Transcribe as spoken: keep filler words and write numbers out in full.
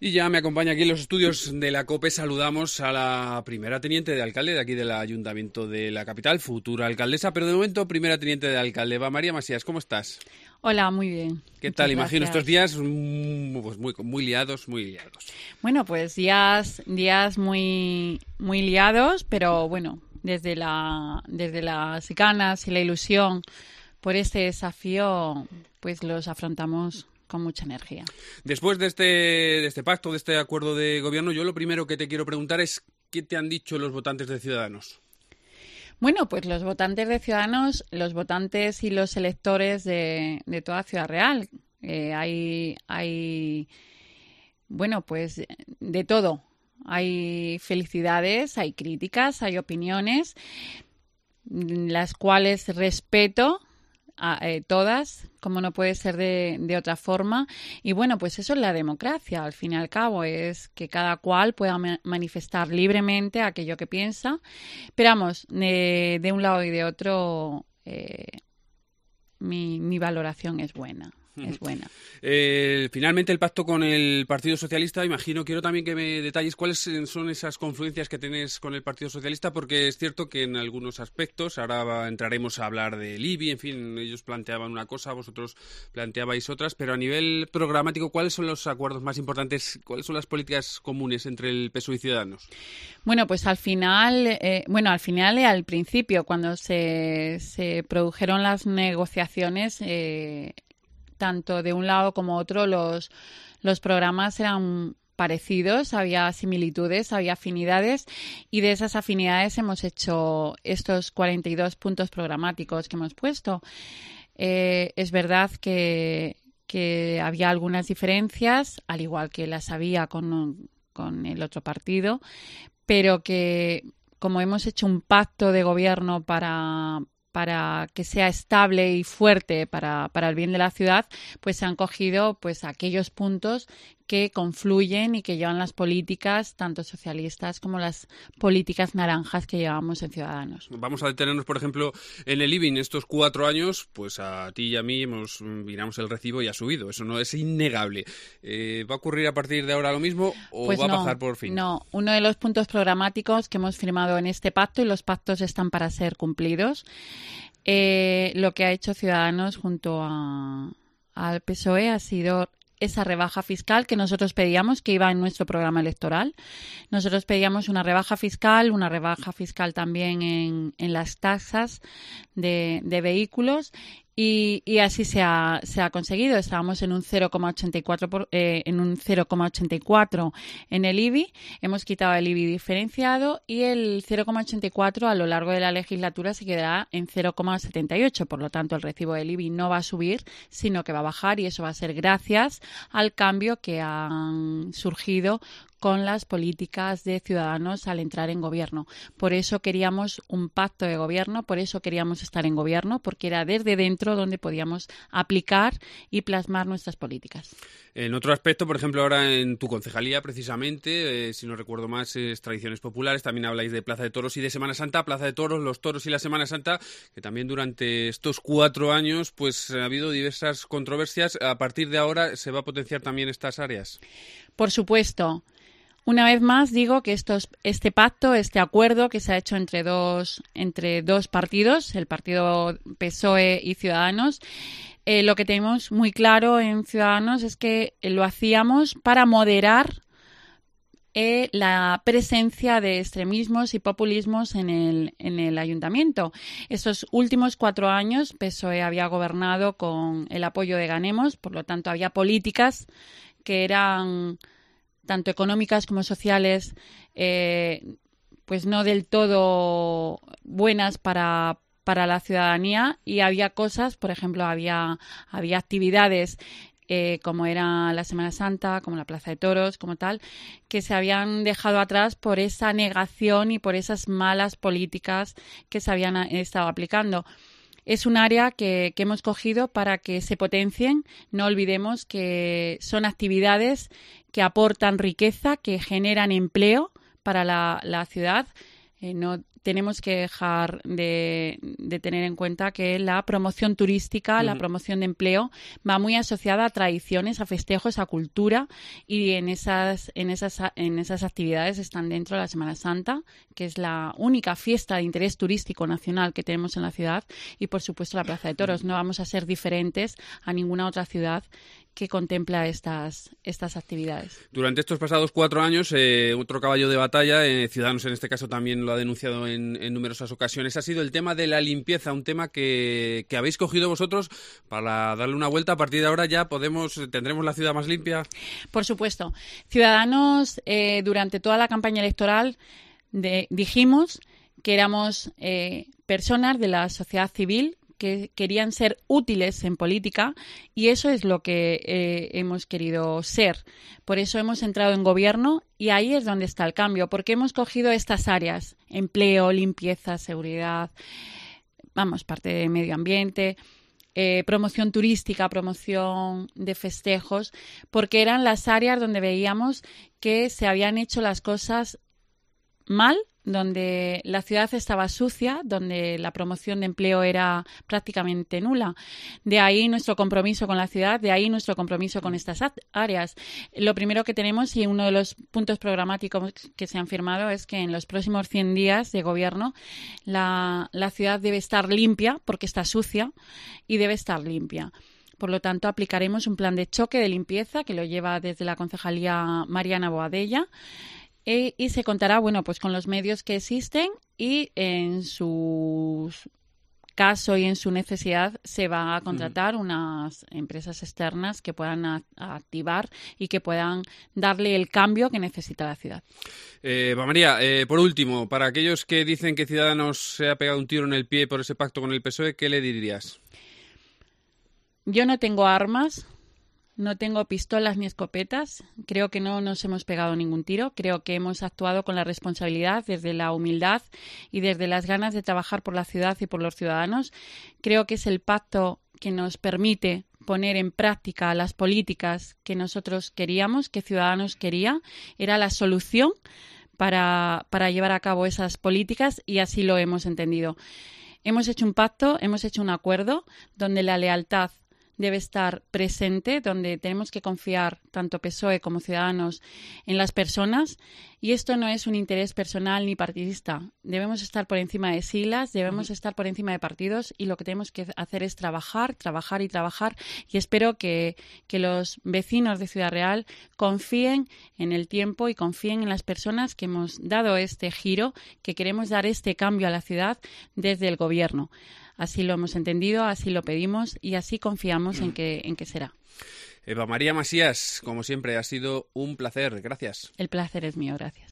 Y ya me acompaña aquí en los estudios de la COPE. Saludamos a la primera teniente de alcalde de aquí del Ayuntamiento de la capital, futura alcaldesa, pero de momento primera teniente de alcalde. Va María Masías, ¿cómo estás? Hola, muy bien. ¿Qué Muchas tal? Imagino gracias. estos días pues muy, muy liados, muy liados. Bueno, pues días, días muy, muy liados, pero bueno, desde la, desde las ganas y la ilusión por este desafío, pues los afrontamos con mucha energía. Después de este, de este pacto, de este acuerdo de gobierno, yo lo primero que te quiero preguntar es ¿qué te han dicho los votantes de Ciudadanos? Bueno, pues los votantes de Ciudadanos, los votantes y los electores de, de toda Ciudad Real. Eh, hay, hay, bueno, pues de todo. Hay felicidades, hay críticas, hay opiniones, las cuales respeto a eh, todas, como no puede ser de, de otra forma. Y bueno, pues eso es la democracia, al fin y al cabo, es que cada cual pueda ma- manifestar libremente aquello que piensa. Pero vamos, de, de un lado y de otro, eh, mi, mi valoración es buena. Es buena. Eh, finalmente el pacto con el Partido Socialista, imagino, quiero también que me detalles cuáles son esas confluencias que tenés con el Partido Socialista, porque es cierto que en algunos aspectos, ahora va, entraremos a hablar del I B I, en fin, ellos planteaban una cosa, vosotros planteabais otras, pero a nivel programático, ¿cuáles son los acuerdos más importantes, cuáles son las políticas comunes entre el P S O E y Ciudadanos? Bueno, pues al final, eh, bueno, al final y al principio, cuando se, se produjeron las negociaciones, eh, tanto de un lado como otro, los, los programas eran parecidos, había similitudes, había afinidades, y de esas afinidades hemos hecho estos cuarenta y dos puntos programáticos que hemos puesto. Eh, es verdad que, que había algunas diferencias, al igual que las había con, con el otro partido, pero que como hemos hecho un pacto de gobierno para... para que sea estable y fuerte para, para el bien de la ciudad, pues se han cogido pues aquellos puntos que confluyen y que llevan las políticas, tanto socialistas como las políticas naranjas que llevamos en Ciudadanos. Vamos a detenernos, por ejemplo, en el I B I. En estos cuatro años, pues a ti y a mí hemos, miramos el recibo y ha subido. Eso no es innegable. Eh, ¿Va a ocurrir a partir de ahora lo mismo o pues va no, a bajar por fin? No, uno de los puntos programáticos que hemos firmado en este pacto, y los pactos están para ser cumplidos, eh, lo que ha hecho Ciudadanos junto a, al P S O E ha sido esa rebaja fiscal que nosotros pedíamos, que iba en nuestro programa electoral. Nosotros pedíamos una rebaja fiscal, una rebaja fiscal también en, en las tasas de, de vehículos, y, y así se ha, se ha conseguido. Estábamos en un cero coma ochenta y cuatro por, eh, en un cero coma ochenta y cuatro en el I B I. Hemos quitado el I B I diferenciado y el cero coma ochenta y cuatro a lo largo de la legislatura se quedará en cero coma setenta y ocho. Por lo tanto, el recibo del I B I no va a subir, sino que va a bajar, y eso va a ser gracias al cambio que han surgido con las políticas de Ciudadanos al entrar en gobierno. Por eso queríamos un pacto de gobierno, por eso queríamos estar en gobierno, porque era desde dentro donde podíamos aplicar y plasmar nuestras políticas. En otro aspecto, por ejemplo, ahora en tu concejalía, precisamente, eh, si no recuerdo más, es Tradiciones Populares, también habláis de Plaza de Toros y de Semana Santa. Plaza de Toros, los toros y la Semana Santa, que también durante estos cuatro años pues ha habido diversas controversias. A partir de ahora, ¿se va a potenciar también estas áreas? Por supuesto. Una vez más digo que estos, este pacto, este acuerdo que se ha hecho entre dos, entre dos partidos, el partido P S O E y Ciudadanos, eh, lo que tenemos muy claro en Ciudadanos es que lo hacíamos para moderar eh, la presencia de extremismos y populismos en el, en el ayuntamiento. Estos últimos cuatro años P S O E había gobernado con el apoyo de Ganemos, por lo tanto había políticas que eran tanto económicas como sociales, eh, pues no del todo buenas para, para la ciudadanía, y había cosas, por ejemplo, había, había actividades eh, como era la Semana Santa, como la Plaza de Toros, como tal, que se habían dejado atrás por esa negación y por esas malas políticas que se habían estado aplicando. Es un área que, que hemos cogido para que se potencien. No olvidemos que son actividades que aportan riqueza, que generan empleo para la, la ciudad. Eh, no tenemos que dejar de, de tener en cuenta que la promoción turística, uh-huh. la promoción de empleo va muy asociada a tradiciones, a festejos, a cultura, y en esas, en esas, en esas actividades están dentro la Semana Santa, que es la única fiesta de interés turístico nacional que tenemos en la ciudad, y por supuesto la Plaza de Toros. No vamos a ser diferentes a ninguna otra ciudad que contempla estas, estas actividades. Durante estos pasados cuatro años, eh, otro caballo de batalla, eh, Ciudadanos en este caso también lo ha denunciado en, en numerosas ocasiones, ha sido el tema de la limpieza, un tema que, que habéis cogido vosotros para darle una vuelta. A partir de ahora ya podemos tendremos la ciudad más limpia. Por supuesto. Ciudadanos, eh, durante toda la campaña electoral de, dijimos que éramos eh, personas de la sociedad civil que querían ser útiles en política, y eso es lo que eh, hemos querido ser. Por eso hemos entrado en gobierno, y ahí es donde está el cambio, porque hemos cogido estas áreas: empleo, limpieza, seguridad, vamos, parte de medio ambiente, eh, promoción turística, promoción de festejos, porque eran las áreas donde veíamos que se habían hecho las cosas mal, donde la ciudad estaba sucia, donde la promoción de empleo era prácticamente nula. De ahí nuestro compromiso con la ciudad, de ahí nuestro compromiso con estas áreas. Lo primero que tenemos, y uno de los puntos programáticos que se han firmado, es que en los próximos cien días de gobierno la, la ciudad debe estar limpia, porque está sucia, y debe estar limpia. Por lo tanto, aplicaremos un plan de choque de limpieza que lo lleva desde la concejalía Mariana Boadella, E, y se contará, bueno, pues con los medios que existen, y en su caso y en su necesidad se va a contratar unas empresas externas que puedan a, a activar y que puedan darle el cambio que necesita la ciudad. Eh, Eva María, eh, por último, para aquellos que dicen que Ciudadanos se ha pegado un tiro en el pie por ese pacto con el P S O E, ¿qué le dirías? Yo no tengo armas. No tengo pistolas ni escopetas. Creo que no nos hemos pegado ningún tiro. Creo que hemos actuado con la responsabilidad, desde la humildad y desde las ganas de trabajar por la ciudad y por los ciudadanos. Creo que es el pacto que nos permite poner en práctica las políticas que nosotros queríamos, que Ciudadanos quería. Era la solución para, para llevar a cabo esas políticas, y así lo hemos entendido. Hemos hecho un pacto, hemos hecho un acuerdo donde la lealtad debe estar presente, donde tenemos que confiar, tanto P S O E como Ciudadanos, en las personas, y esto no es un interés personal ni partidista. Debemos estar por encima de siglas, debemos uh-huh. estar por encima de partidos, y lo que tenemos que hacer es trabajar, trabajar y trabajar, y espero que, que los vecinos de Ciudad Real confíen en el tiempo y confíen en las personas que hemos dado este giro, que queremos dar este cambio a la ciudad desde el gobierno. Así lo hemos entendido, así lo pedimos, y así confiamos en que, en que será. Eva María Masías, como siempre, ha sido un placer. Gracias. El placer es mío, gracias.